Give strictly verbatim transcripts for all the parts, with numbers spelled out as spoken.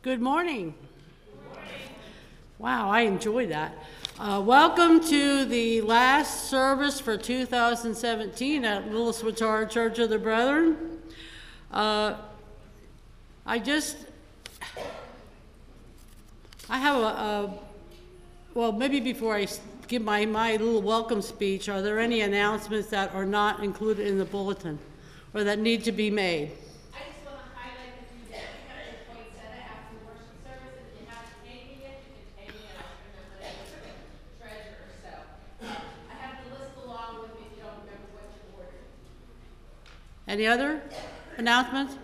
Good morning. Good morning. Wow, I enjoyed that. Uh, welcome to the last service for two thousand seventeen at Little Swatara Church of the Brethren. Uh, I just, I have a, a, well, maybe before I give my, my little welcome speech, are there any announcements that are not included in the bulletin or that need to be made? Any other announcements?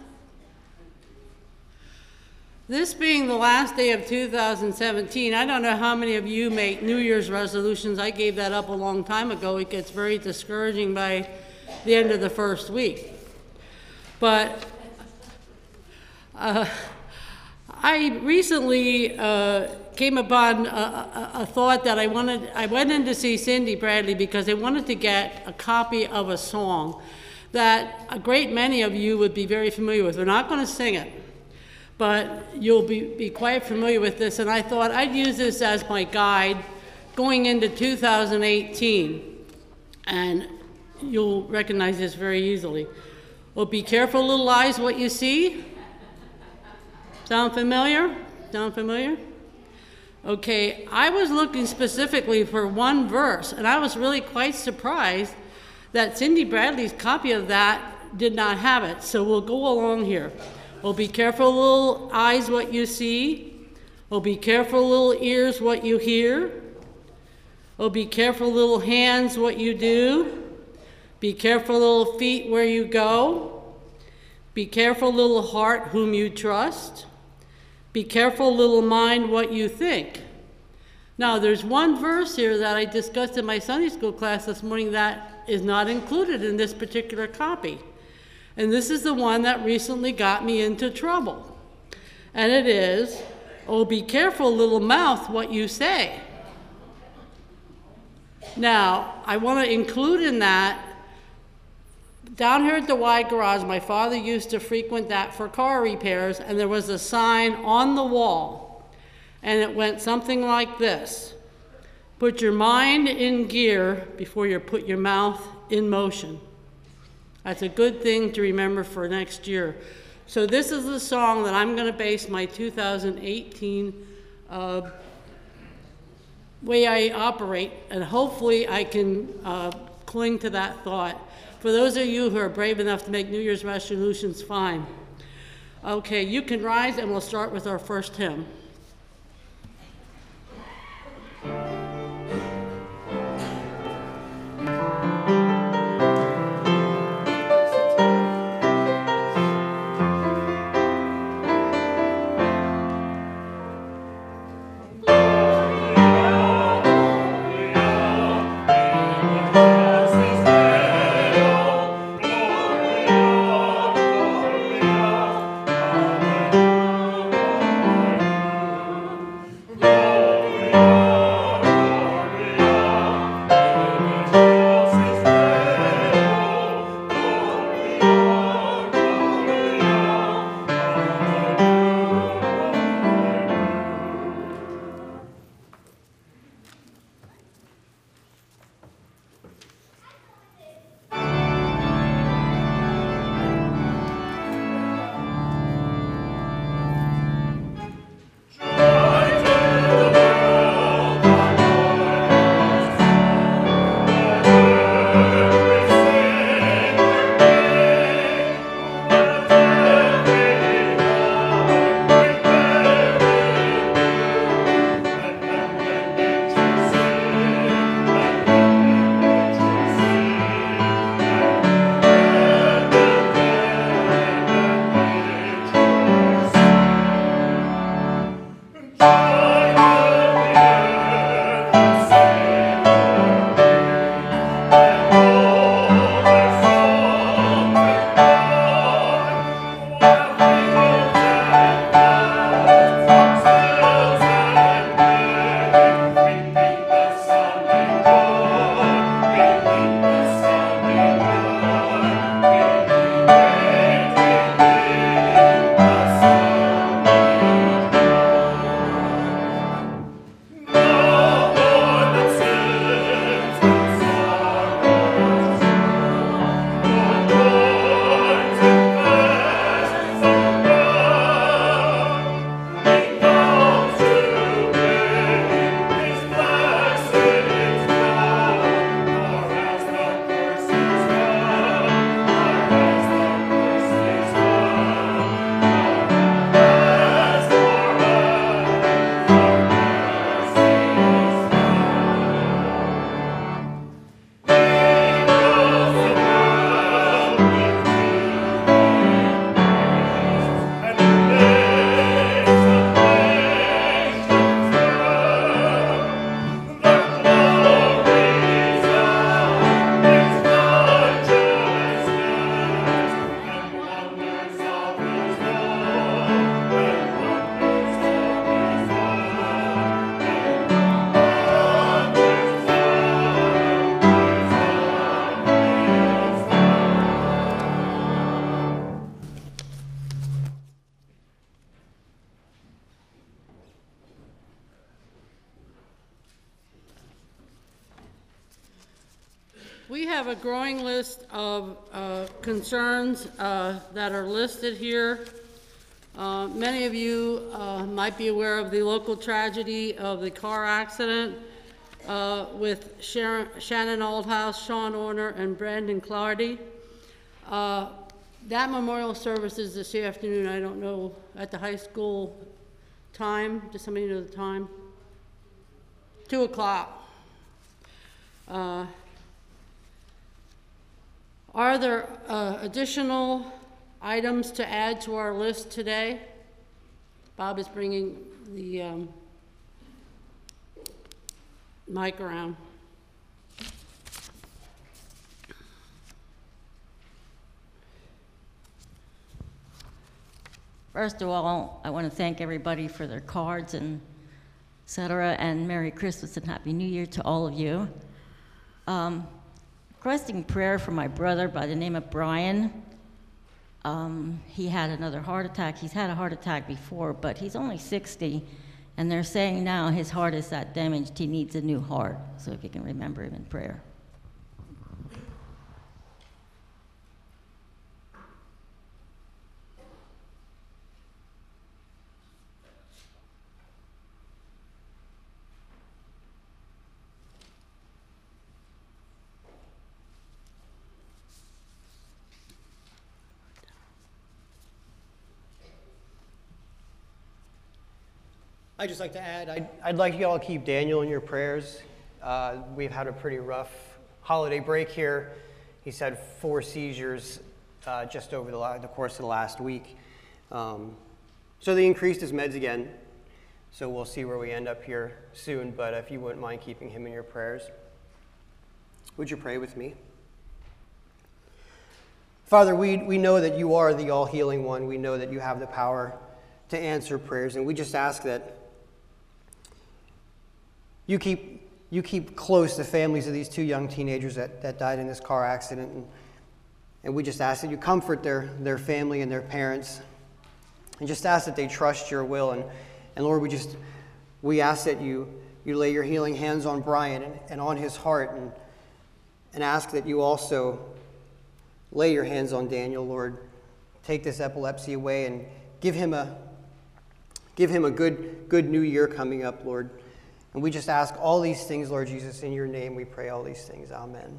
This being the last day of two thousand seventeen, I don't know how many of you make New Year's resolutions. I gave that up a long time ago. It gets very discouraging by the end of the first week. But uh, I recently uh, came upon a, a, a thought that I wanted. I went in to see Cindy Bradley because I wanted to get a copy of a song that a great many of you would be very familiar with. We're not going to sing it, but you'll be, be quite familiar with this, and I thought I'd use this as my guide going into two thousand eighteen, and you'll recognize this very easily. Well, be careful, little eyes, what you see. Sound familiar? Sound familiar? Okay, I was looking specifically for one verse, and I was really quite surprised that Cindy Bradley's copy of that did not have it. So we'll go along here. Well, be careful, little eyes, what you see. Well, be careful, little ears, what you hear. Well, be careful, little hands, what you do. Be careful, little feet, where you go. Be careful, little heart, whom you trust. Be careful, little mind, what you think. Now, there's one verse here that I discussed in my Sunday school class this morning that is not included in this particular copy. And this is the one that recently got me into trouble. And it is, oh, be careful, little mouth, what you say. Now, I want to include in that, down here at the Y Garage, my father used to frequent that for car repairs, and there was a sign on the wall, and it went something like this: put your mind in gear before you put your mouth in motion. That's a good thing to remember for next year. So this is the song that I'm going to base my two thousand eighteen uh, way I operate, and hopefully I can uh, cling to that thought. For those of you who are brave enough to make New Year's resolutions, fine. Okay, you can rise, and we'll start with our first hymn. Gloria, a growing list of uh, concerns uh, that are listed here. Uh, many of you uh, might be aware of the local tragedy of the car accident uh, with Sharon, Shannon Oldhouse, Sean Orner, and Brandon Clardy. Uh, that memorial service is this afternoon. I don't know, at the high school time. Does somebody know the time? Two o'clock. Uh, are there uh, additional items to add to our list today? Bob is bringing the um, mic around. First of all, I want to thank everybody for their cards and et cetera, and Merry Christmas and Happy New Year to all of you. Um, requesting prayer for my brother by the name of Brian. Um, he had another heart attack. He's had a heart attack before, but he's only sixty, and they're saying now his heart is that damaged he needs a new heart. So if you can remember him in prayer. I'd just like to add, I'd, I'd like you all to keep Daniel in your prayers. Uh, we've had a pretty rough holiday break here. He's had four seizures uh, just over the, the course of the last week. Um, so they increased his meds again. So we'll see where we end up here soon, but if you wouldn't mind keeping him in your prayers. Would you pray with me? Father, we, we know that you are the all-healing one. We know that you have the power to answer prayers, and we just ask that You keep, you keep close the families of these two young teenagers that, that died in this car accident. And, and we just ask that you comfort their, their family and their parents. And just ask that they trust your will. And, and Lord, we just we ask that you, you lay your healing hands on Brian and, and on his heart. And, and ask that you also lay your hands on Daniel, Lord. Take this epilepsy away and give him a, give him a good, good new year coming up, Lord. And we just ask all these things, Lord Jesus, in your name we pray all these things. Amen.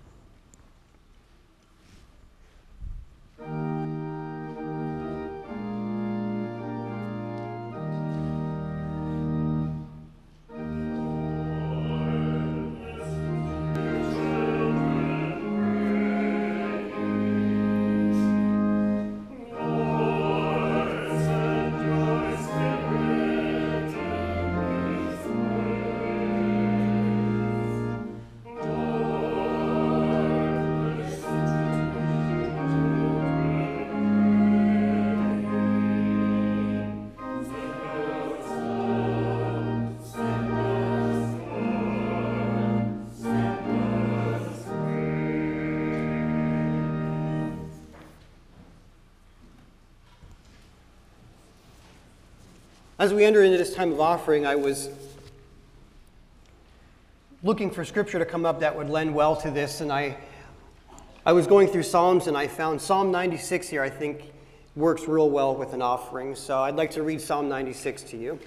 As we enter into this time of offering, I was looking for scripture to come up that would lend well to this, and I I was going through Psalms, and I found Psalm ninety-six here, I think, works real well with an offering. So I'd like to read Psalm ninety-six to you.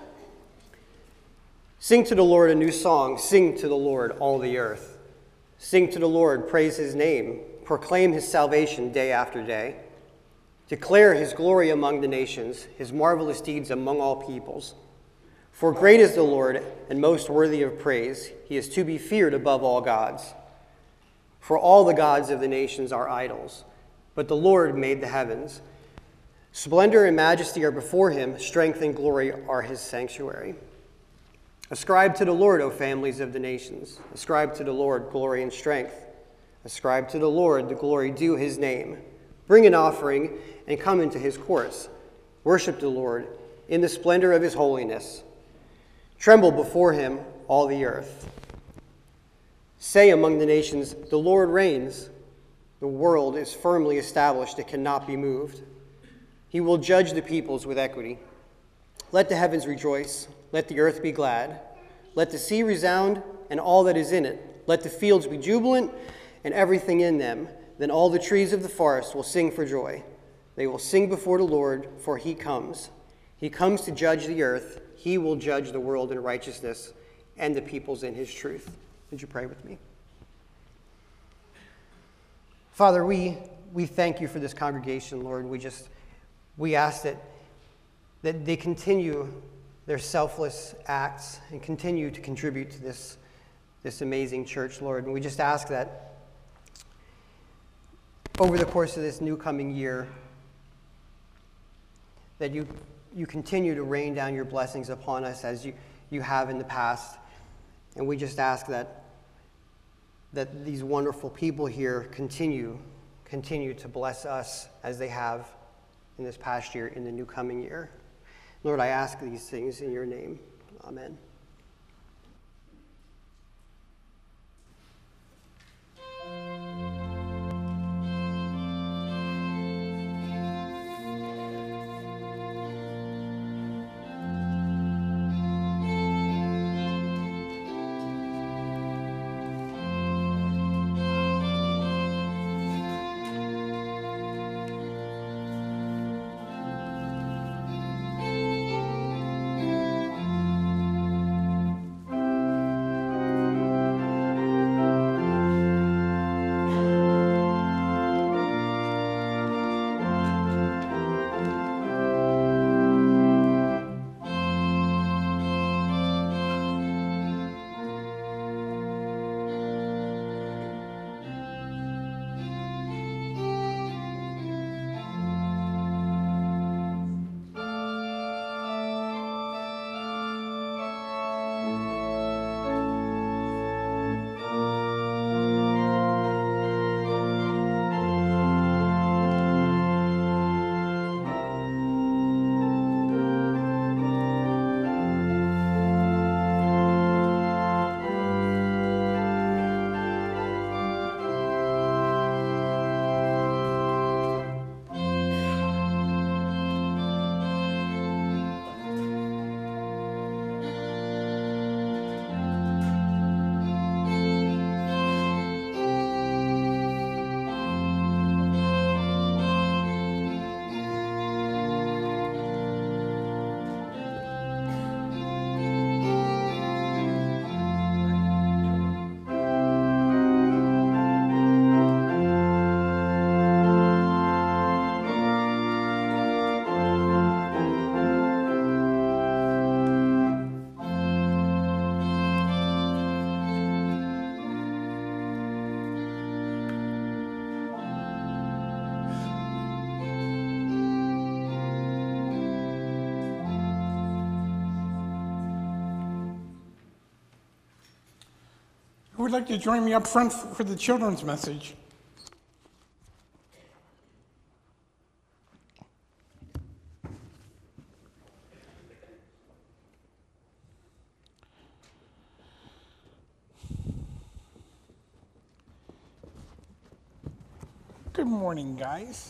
Sing to the Lord a new song. Sing to the Lord, all the earth. Sing to the Lord, praise his name. Proclaim his salvation day after day. Declare his glory among the nations, his marvelous deeds among all peoples. For great is the Lord, and most worthy of praise. He is to be feared above all gods. For all the gods of the nations are idols, but the Lord made the heavens. Splendor and majesty are before him, strength and glory are his sanctuary. Ascribe to the Lord, O families of the nations. Ascribe to the Lord glory and strength. Ascribe to the Lord the glory due his name. Bring an offering and come into his courts. Worship the Lord in the splendor of his holiness. Tremble before him, all the earth. Say among the nations, the Lord reigns. The world is firmly established, it cannot be moved. He will judge the peoples with equity. Let the heavens rejoice, let the earth be glad. Let the sea resound and all that is in it. Let the fields be jubilant and everything in them, then all the trees of the forest will sing for joy. They will sing before the Lord, for he comes. He comes to judge the earth. He will judge the world in righteousness and the peoples in his truth. Would you pray with me? Father, we, we thank you for this congregation, Lord. We just, we ask that, that they continue their selfless acts and continue to contribute to this, this amazing church, Lord. And we just ask that over the course of this new coming year, that you, you continue to rain down your blessings upon us as you, you have in the past. And we just ask that, that these wonderful people here continue, continue to bless us as they have in this past year, in the new coming year. Lord, I ask these things in your name. Amen. Who would like to join me up front for the children's message? Good morning, guys.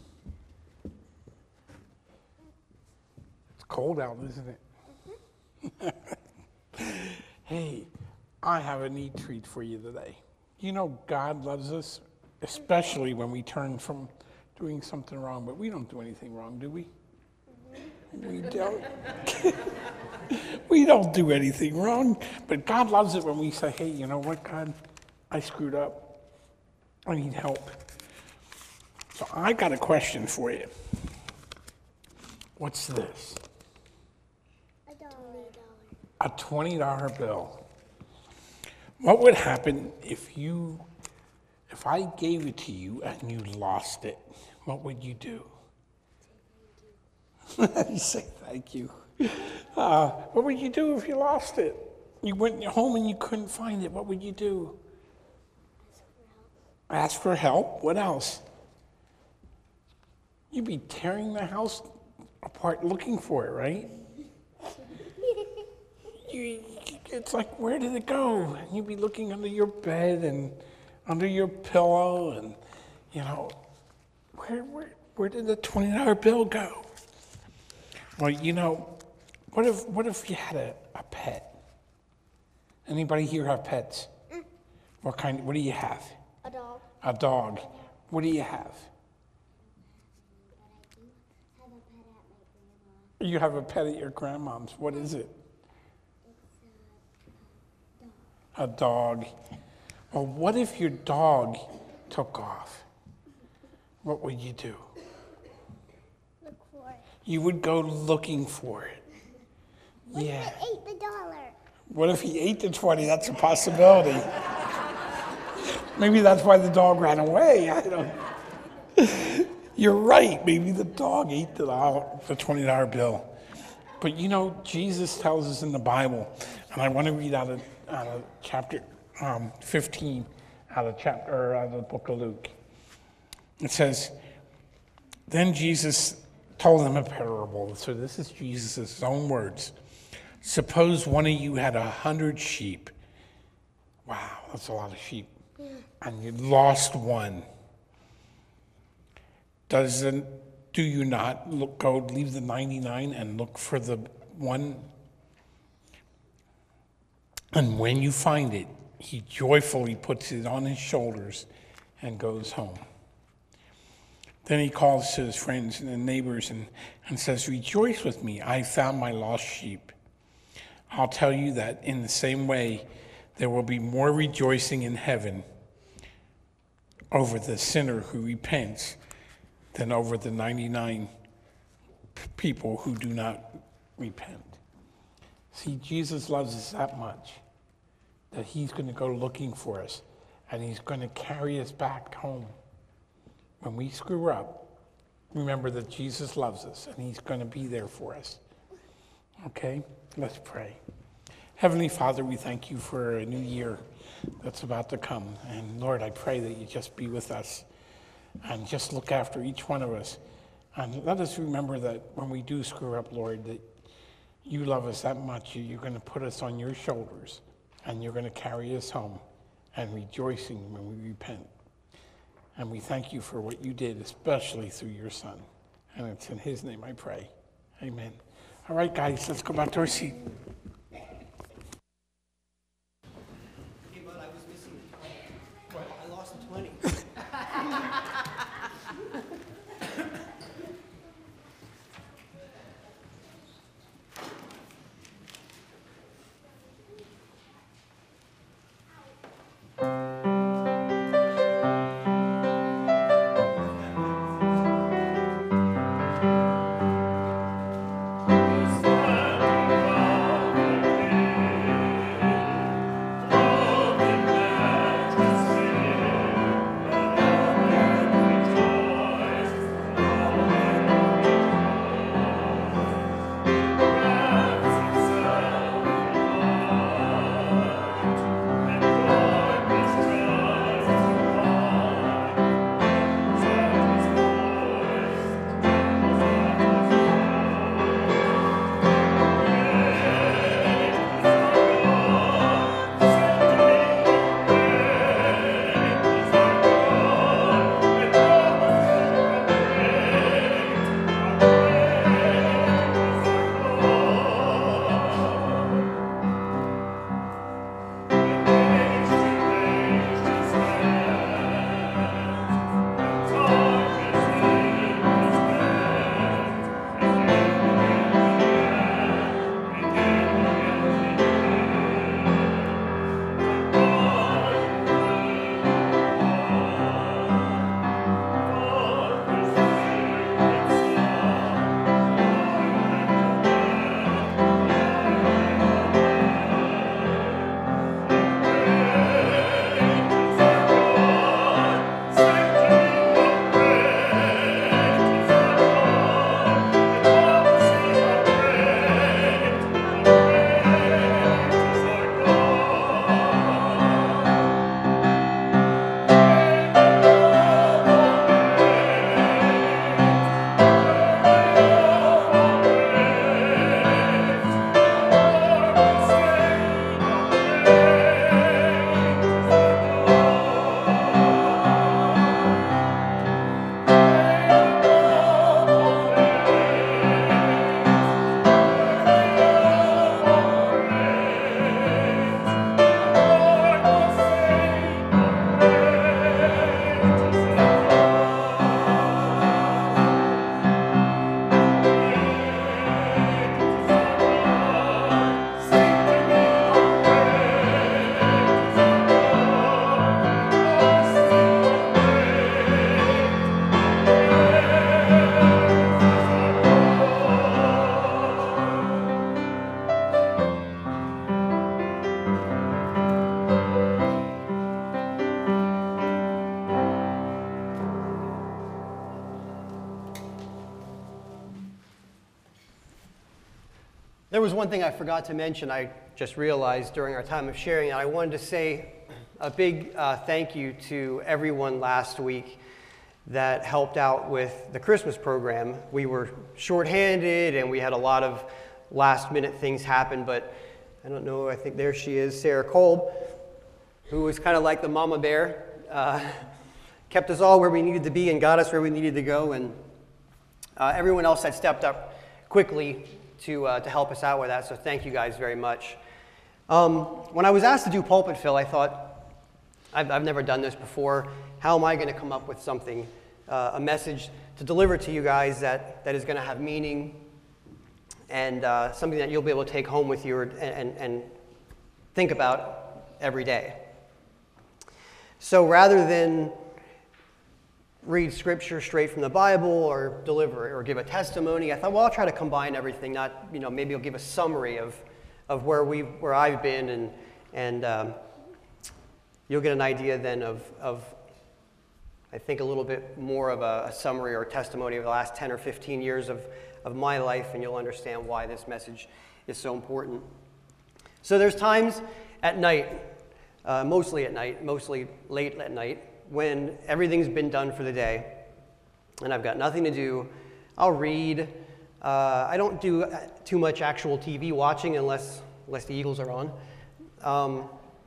It's cold out, isn't it? Hey, I have a neat treat for you today. You know God loves us, especially when we turn from doing something wrong, but we don't do anything wrong, do we? We don't. We don't do anything wrong, but God loves it when we say, hey, you know what, God? I screwed up. I need help. So I got a question for you. What's this? A dollar. A twenty dollar bill. What would happen if you, if I gave it to you and you lost it? What would you do? You say thank you. Uh, what would you do if you lost it? You went home and you couldn't find it. What would you do? Ask for help. What else? You'd be tearing the house apart looking for it, right? You, it's like, where did it go? And you'd be looking under your bed and under your pillow and, you know, where where where did the twenty dollar bill go? Well, you know, what if what if you had a, a pet? Anybody here have pets? Mm. What kind, what do you have? A dog. A dog. What do you have? You have a pet at your grandmom's. What is it? A dog. Well, what if your dog took off? What would you do? Look for it. You would go looking for it. What Yeah. if it ate the dollar? What if he ate the twenty? That's a possibility. Maybe that's why the dog ran away. I don't. You're right. Maybe the dog ate the, the twenty dollar bill. But you know, Jesus tells us in the Bible, and I want to read out of, out of chapter um, fifteen, out of chapter or out of the book of Luke. It says, then Jesus told them a parable. So this is Jesus' own words. Suppose one of you had a hundred sheep. Wow, that's a lot of sheep. And you lost one. Doesn't, do you not look, go leave the ninety-nine and look for the one? And when you find it, he joyfully puts it on his shoulders and goes home. Then he calls to his friends and neighbors and, and says, rejoice with me, I found my lost sheep. I'll tell you that in the same way, there will be more rejoicing in heaven over the sinner who repents than over the ninety-nine people who do not repent. See, Jesus loves us that much that he's going to go looking for us, and he's going to carry us back home. When we screw up, remember that Jesus loves us, and he's going to be there for us. Okay? Let's pray. Heavenly Father, we thank you for a new year that's about to come. And Lord, I pray that you just be with us and just look after each one of us. And let us remember that when we do screw up, Lord, that you love us that much. You're going to put us on your shoulders, and you're going to carry us home and rejoicing when we repent. And we thank you for what you did, especially through your Son. And it's in his name I pray. Amen. All right, guys, let's go back to our seat. Hey, bud, I was missing. What? I lost the twenty. Stand above There was one thing I forgot to mention, I just realized during our time of sharing, and I wanted to say a big uh, thank you to everyone last week that helped out with the Christmas program. We were shorthanded and we had a lot of last minute things happen, but I don't know, I think there she is, Sarah Kolb, who was kind of like the mama bear, uh, kept us all where we needed to be and got us where we needed to go, and uh, everyone else had stepped up quickly to, uh, to help us out with that, so thank you guys very much. Um, when I was asked to do pulpit fill, I thought, I've, I've never done this before. How am I going to come up with something, uh, a message to deliver to you guys that, that is going to have meaning and uh, something that you'll be able to take home with you or, and, and think about every day? So rather than read scripture straight from the Bible or deliver or give a testimony, I thought, well, I'll try to combine everything. Not, you know, maybe I'll give a summary of, of where we where I've been, and and um, you'll get an idea then of of I think a little bit more of a, a summary or testimony of the last ten or fifteen years of of my life, and you'll understand why this message is so important. So there's times at night, uh, mostly at night, mostly late at night, when everything's been done for the day and I've got nothing to do. I'll read. Uh, I don't do too much actual T V watching unless, unless the Eagles are on. Um,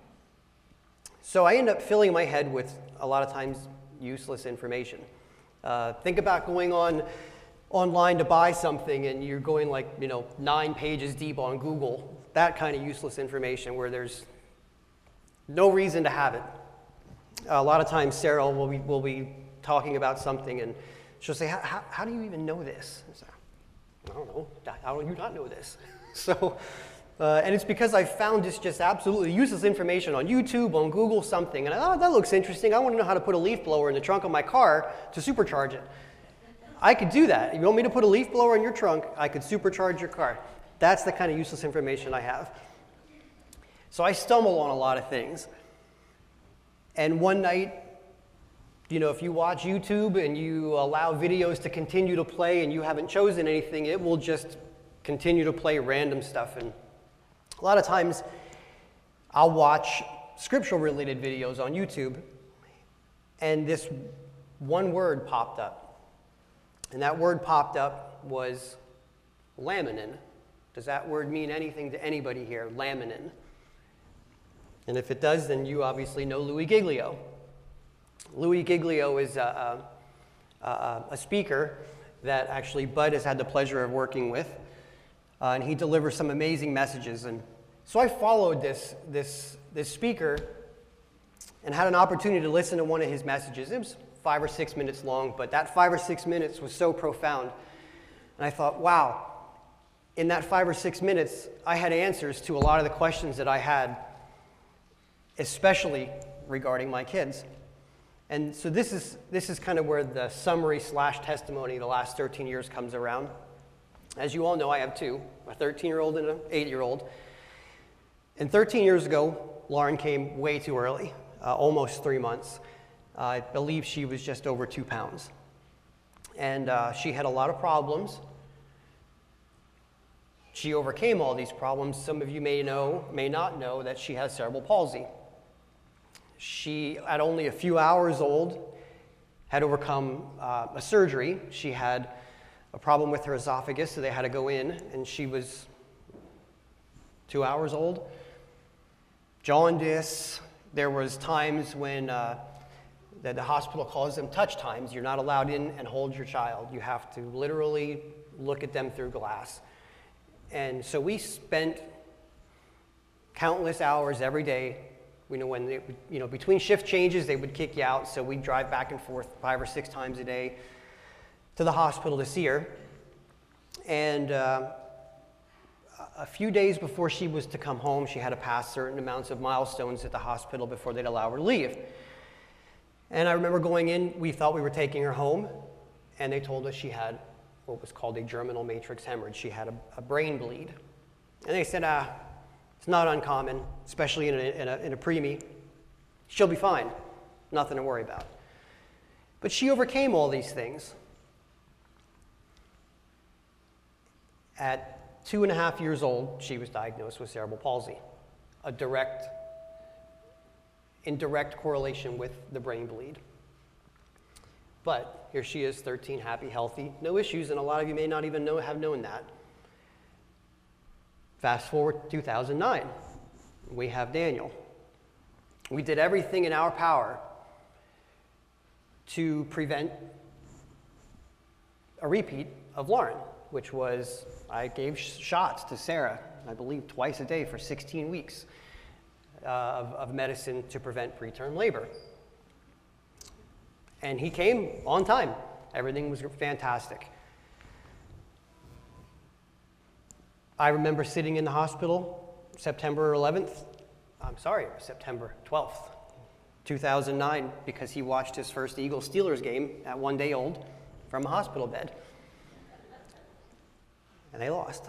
so I end up filling my head with a lot of times useless information. Uh, think about going on online to buy something and you're going like, you know, nine pages deep on Google. That kind of useless information where there's no reason to have it. A lot of times Sarah will be, will be talking about something and she'll say, how, how do you even know this? I say, I don't know. How do you not know this? So, uh, and it's because I found this just absolutely useless information on YouTube, on Google, something. And I thought, oh, that looks interesting. I want to know how to put a leaf blower in the trunk of my car to supercharge it. I could do that. If you want me to put a leaf blower in your trunk, I could supercharge your car. That's the kind of useless information I have. So I stumble on a lot of things. And one night, you know, if you watch YouTube and you allow videos to continue to play and you haven't chosen anything, it will just continue to play random stuff. And a lot of times, I'll watch scriptural-related videos on YouTube, and this one word popped up. And that word popped up was laminin. Does that word mean anything to anybody here? Laminin. And if it does, then you obviously know Louis Giglio. Louis Giglio is a, a, a speaker that actually Bud has had the pleasure of working with, uh, and he delivers some amazing messages. And so I followed this, this, this speaker and had an opportunity to listen to one of his messages. It was five or six minutes long, but that five or six minutes was so profound. And I thought, wow, in that five or six minutes, I had answers to a lot of the questions that I had, especially regarding my kids. And so this is, this is kind of where the summary slash testimony the last thirteen years comes around. As you all know, I have two, a thirteen-year-old and an eight-year-old. And thirteen years ago, Lauren came way too early, uh, almost three months. Uh, I believe she was just over two pounds. And uh, she had a lot of problems. She overcame all these problems. Some of you may know, may not know, that she has cerebral palsy. She, at only a few hours old, had overcome uh, a surgery. She had a problem with her esophagus, so they had to go in, and she was two hours old. Jaundice. There was times when uh, the, the hospital calls them touch times. You're not allowed in and hold your child. You have to literally look at them through glass. And so we spent countless hours every day. You know, when they, you know, between shift changes, they would kick you out, so we'd drive back and forth five or six times a day to the hospital to see her. And uh, a few days before she was to come home, she had to pass certain amounts of milestones at the hospital before they'd allow her to leave. And I remember going in, we thought we were taking her home, and they told us she had what was called a germinal matrix hemorrhage. She had a, a brain bleed. And they said, ah, it's not uncommon, especially in a, in a, in a preemie. She'll be fine. Nothing to worry about. But she overcame all these things. At two and a half years old, she was diagnosed with cerebral palsy, a direct, in direct correlation with the brain bleed. But here she is, thirteen, happy, healthy, no issues, and a lot of you may not even know, have known that. Fast forward to two thousand nine, we have Daniel. We did everything in our power to prevent a repeat of Lauren, which was, I gave sh- shots to Sarah, I believe twice a day for sixteen weeks uh, of, of medicine to prevent preterm labor. And he came on time. Everything was fantastic. I remember sitting in the hospital September eleventh, I'm sorry, September twelfth, two thousand nine, because he watched his first Eagles-Steelers game at one day old from a hospital bed. And they lost.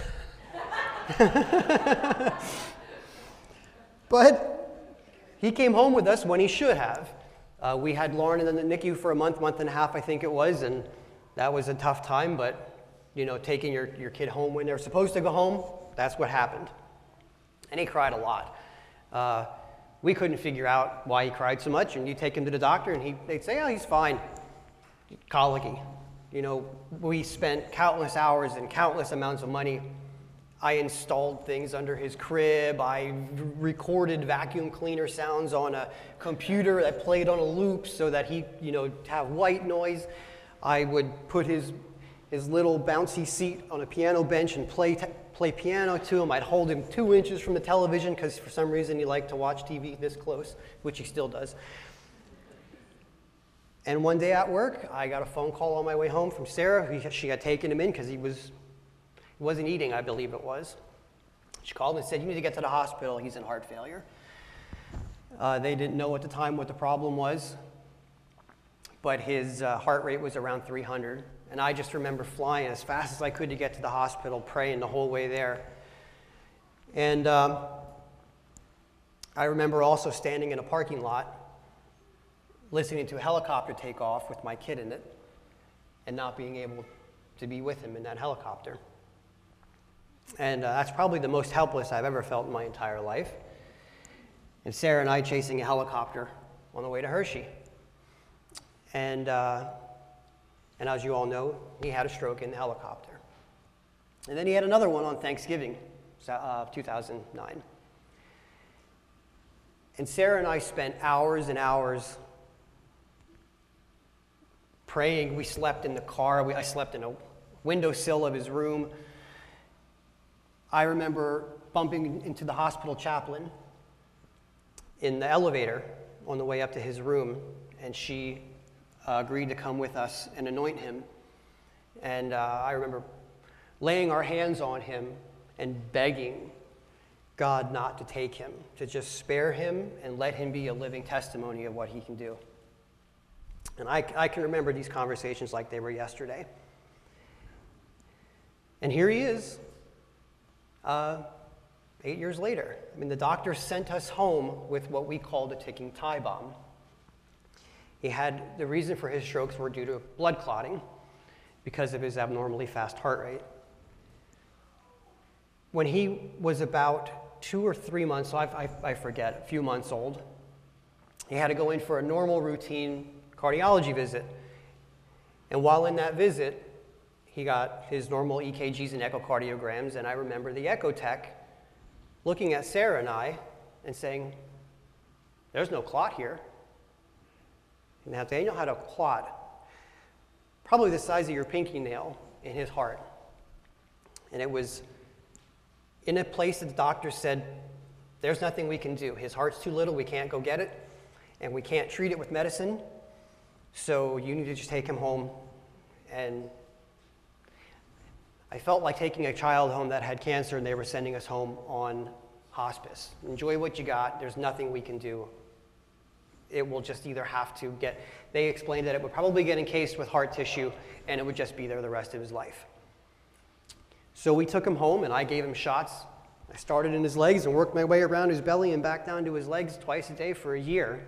But he came home with us when he should have. Uh, we had Lauren in the N I C U for a month, month and a half, I think it was, and that was a tough time, but, you know, taking your, your kid home when they're supposed to go home, that's what happened. And he cried a lot. Uh, we couldn't figure out why he cried so much, and you take him to the doctor, and he, they'd say, oh, he's fine. Colicky. You know, we spent countless hours and countless amounts of money. I installed things under his crib. I recorded vacuum cleaner sounds on a computer that played on a loop so that he, you know, have white noise. I would put his his little bouncy seat on a piano bench and play t- play piano to him. I'd hold him two inches from the television because for some reason he liked to watch T V this close, which he still does. And one day at work, I got a phone call on my way home from Sarah. He, she had taken him in because he was he wasn't eating, I believe it was. She called and said, you need to get to the hospital. He's in heart failure. Uh, they didn't know at the time what the problem was, but his uh, heart rate was around three hundred. And I just remember flying as fast as I could to get to the hospital, praying the whole way there. And um, I remember also standing in a parking lot, listening to a helicopter take off with my kid in it, and not being able to be with him in that helicopter. And uh, that's probably the most helpless I've ever felt in my entire life. And Sarah and I chasing a helicopter on the way to Hershey. And, uh, and as you all know, he had a stroke in the helicopter. And then he had another one on Thanksgiving, uh, two thousand nine. And Sarah and I spent hours and hours praying. We slept in the car. We, I slept in a windowsill of his room. I remember bumping into the hospital chaplain in the elevator on the way up to his room, and she uh, agreed to come with us and anoint him. And uh, I remember laying our hands on him and begging God not to take him, to just spare him and let him be a living testimony of what he can do. And I, I can remember these conversations like they were yesterday. And here he is, uh, eight years later. I mean, the doctor sent us home with what we called a ticking time bomb. He had, the reason for his strokes were due to blood clotting because of his abnormally fast heart rate. When he was about two or three months, so I, I, I forget, a few months old, he had to go in for a normal routine cardiology visit. And while in that visit, he got his normal E K Gs and echocardiograms, and I remember the echo tech looking at Sarah and I and saying, there's no clot here. And now Daniel had a clot, probably the size of your pinky nail, in his heart. And it was in a place that the doctor said, there's nothing we can do. His heart's too little, we can't go get it, and we can't treat it with medicine, so you need to just take him home. And I felt like taking a child home that had cancer and they were sending us home on hospice. Enjoy what you got, there's nothing we can do. It will just either have to get, they explained that it would probably get encased with heart tissue and it would just be there the rest of his life. So we took him home and I gave him shots. I started in his legs and worked my way around his belly and back down to his legs twice a day for a year.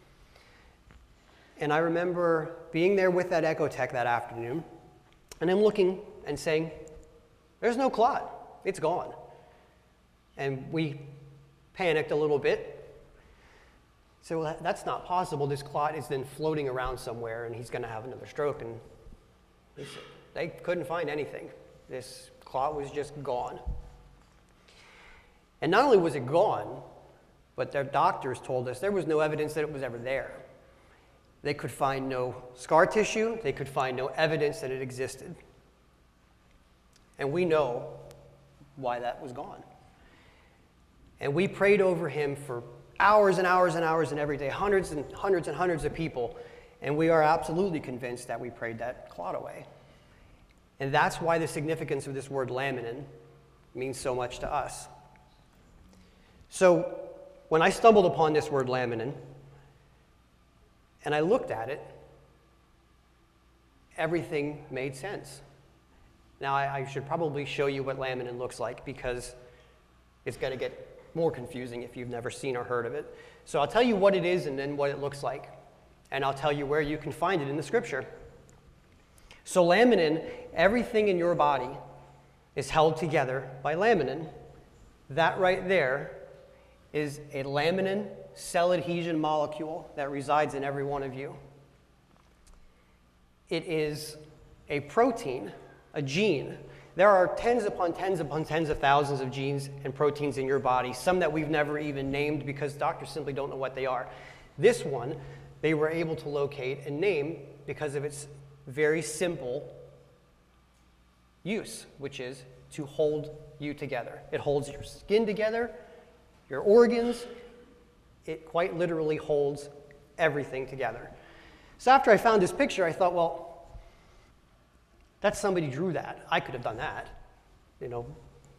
And I remember being there with that echo tech that afternoon and him looking and saying, there's no clot. It's gone. And we panicked a little bit. So well, that's not possible. This clot is then floating around somewhere, and he's going to have another stroke. And they couldn't find anything. This clot was just gone. And not only was it gone, but their doctors told us there was no evidence that it was ever there. They could find no scar tissue. They could find no evidence that it existed. And we know why that was gone. And we prayed over him for hours and hours and hours and every day, hundreds and hundreds and hundreds of people, and we are absolutely convinced that we prayed that clot away. And that's why the significance of this word laminin means so much to us. So when I stumbled upon this word laminin, and I looked at it, everything made sense. Now I, I should probably show you what laminin looks like, because it's going to get more confusing if you've never seen or heard of it. So I'll tell you what it is and then what it looks like. And I'll tell you where you can find it in the scripture. So laminin, everything in your body is held together by laminin. That right there is a laminin cell adhesion molecule that resides in every one of you. It is a protein, a gene. There are tens upon tens upon tens of thousands of genes and proteins in your body, some that we've never even named because doctors simply don't know what they are. This one, they were able to locate and name because of its very simple use, which is to hold you together. It holds your skin together, your organs. It quite literally holds everything together. So after I found this picture, I thought, well, that's somebody drew that. I could have done that. You know,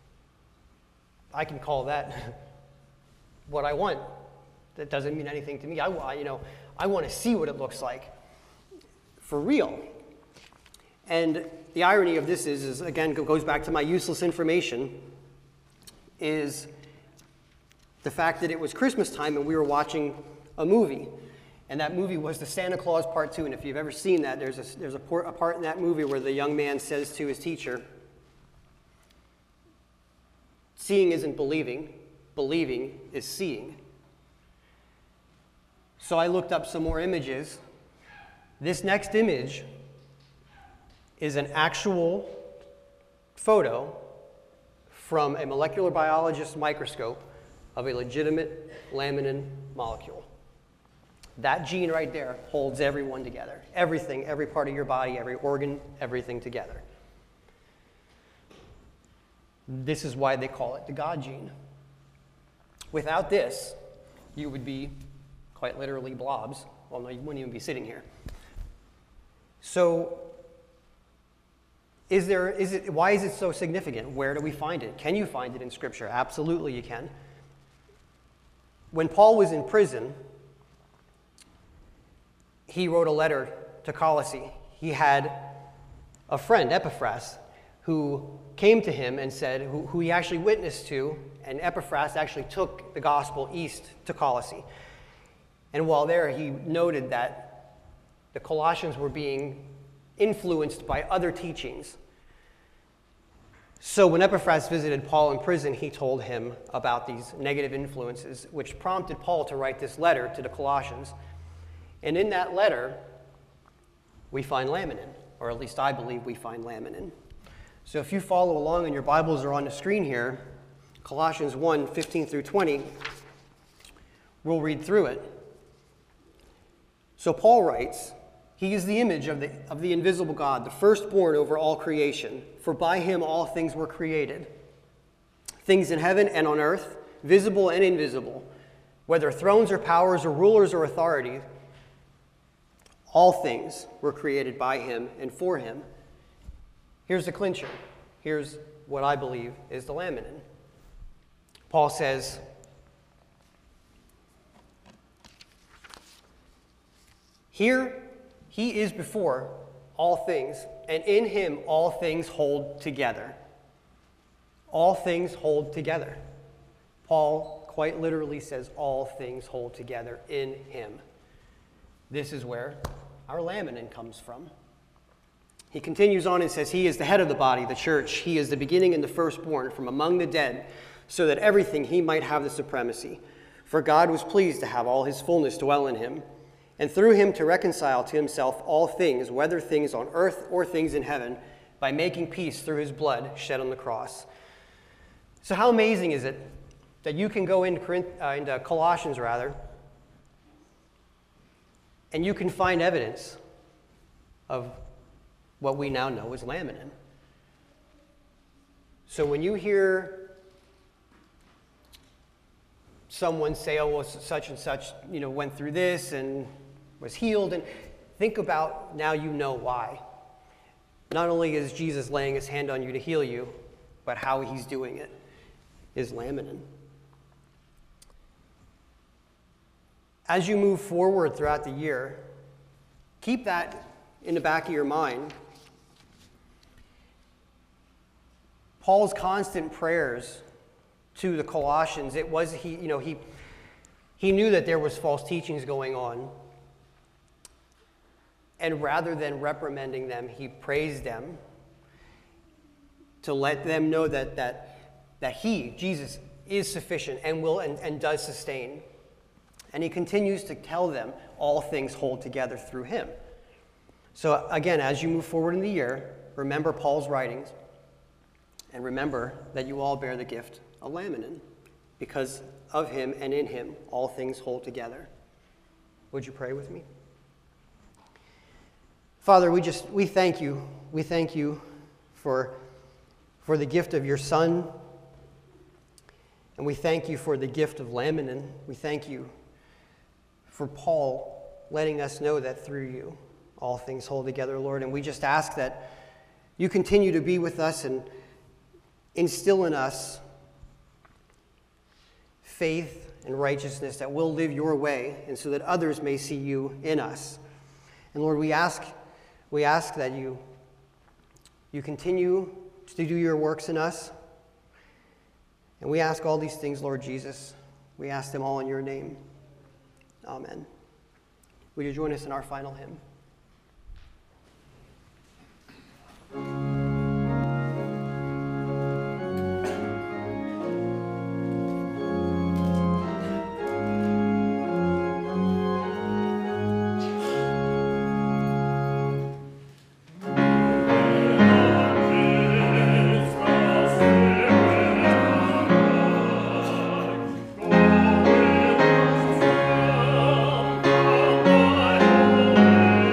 I can call that what I want. That doesn't mean anything to me. I, you know, I want to see what it looks like for real. And the irony of this is, is again, goes back to my useless information, is the fact that it was Christmas time and we were watching a movie. And that movie was the Santa Claus Part Two. And if you've ever seen that, there's a, there's a, por- a part in that movie where the young man says to his teacher, seeing isn't believing, believing is seeing. So I looked up some more images. This next image is an actual photo from a molecular biologist's microscope of a legitimate laminin molecule. That gene right there holds everyone together. Everything, every part of your body, every organ, everything together. This is why they call it the God gene. Without this, you would be quite literally blobs. Well, no, you wouldn't even be sitting here. So, is there, is it, why is it so significant? Where do we find it? Can you find it in Scripture? Absolutely you can. When Paul was in prison, he wrote a letter to Colossae. He had a friend, Epaphras, who came to him and said, who, who he actually witnessed to, and Epaphras actually took the gospel east to Colossae. And while there, he noted that the Colossians were being influenced by other teachings. So when Epaphras visited Paul in prison, he told him about these negative influences, which prompted Paul to write this letter to the Colossians. And in that letter, we find laminin, or at least I believe we find laminin. So if you follow along and your Bibles are on the screen here, Colossians one, fifteen through twenty, we'll read through it. So Paul writes, "He is the image of the, of the invisible God, the firstborn over all creation. For by him all things were created, things in heaven and on earth, visible and invisible, whether thrones or powers or rulers or authorities. All things were created by him and for him." Here's the clincher. Here's what I believe is the laminin. Paul says, "Here he is before all things, and in him all things hold together." All things hold together. Paul quite literally says all things hold together in him. This is where our laminin comes from. He continues on and says, he is the head of the body, the church. He is the beginning and the firstborn from among the dead, so that everything he might have the supremacy. For God was pleased to have all his fullness dwell in him, and through him to reconcile to himself all things, whether things on earth or things in heaven, by making peace through his blood shed on the cross. So how amazing is it that you can go into, Corinth, uh, into Colossians, rather, and you can find evidence of what we now know as laminin. So when you hear someone say, oh, well, such and such, you know, went through this and was healed, and think about, now you know why. Not only is Jesus laying his hand on you to heal you, but how he's doing it is laminin. As you move forward throughout the year, keep that in the back of your mind. Paul's constant prayers to the Colossians, it was he, you know, he he knew that there was false teachings going on. And rather than reprimanding them, he praised them to let them know that that that he, Jesus, is sufficient and will and, and does sustain. And he continues to tell them all things hold together through him. So again, as you move forward in the year, remember Paul's writings, and remember that you all bear the gift of laminin. Because of him and in him, all things hold together. Would you pray with me? Father, we just, we thank you. We thank you for, for the gift of your Son. And we thank you for the gift of laminin. We thank you for Paul letting us know that through you, all things hold together, Lord. And we just ask that you continue to be with us and instill in us faith and righteousness, that we'll live your way, and so that others may see you in us. And Lord, we ask, we ask that you, you continue to do your works in us. And we ask all these things, Lord Jesus. We ask them all in your name. Amen. Would you join us in our final hymn? Thank you.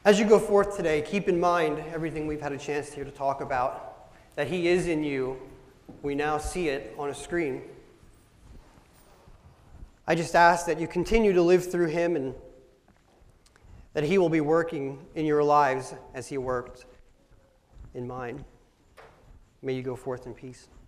As you go forth today, keep in mind everything we've had a chance here to talk about, that he is in you. We now see it on a screen. I just ask that you continue to live through him and that he will be working in your lives as he worked in mine. May you go forth in peace.